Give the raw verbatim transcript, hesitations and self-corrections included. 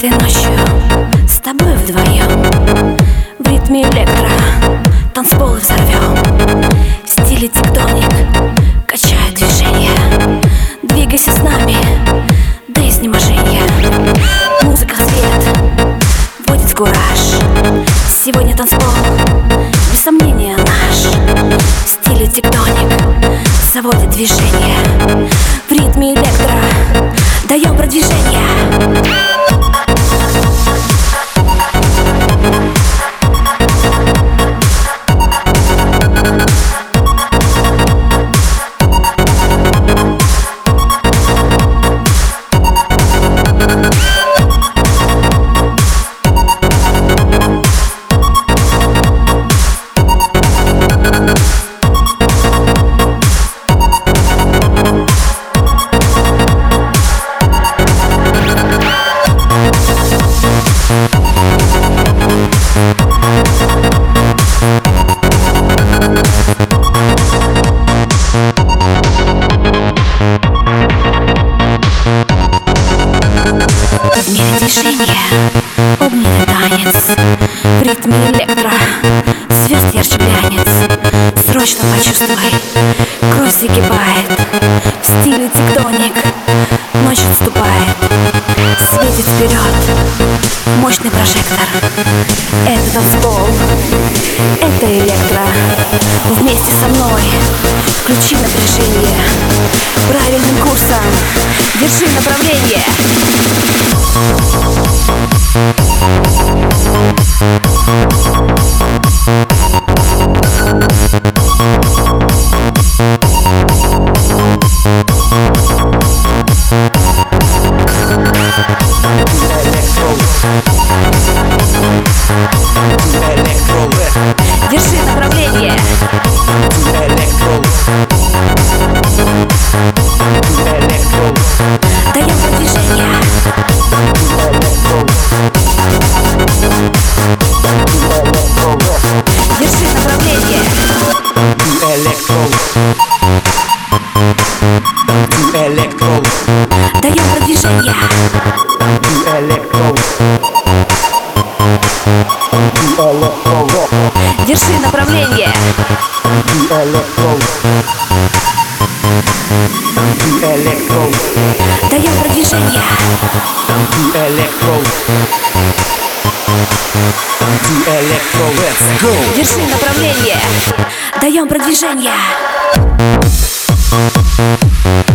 Этой ночью с тобой вдвоем в ритме электро танцполы взорвем. В стиле тектоник качает движение. Двигайся с нами до изнеможения. Музыка, свет вводит в кураж. Сегодня танцпол без сомнения наш. В стиле тектоник заводит движение. В ритме электро даем продвижение. В мире движения огненный танец. В ритме электро звезд ярче глянец. Срочно почувствуй, кровь закипает. В стиле тектоник ночь отступает. Светит вперед мощный прожектор. Это танцпол, это электро. Вместе со мной включи напряжение. Правильным курсом держи направление. Держи направление. Даем продвижение. Держи направление. Даем продвижение. Держи направление. Даем продвижение. Держи направление. Даем продвижение.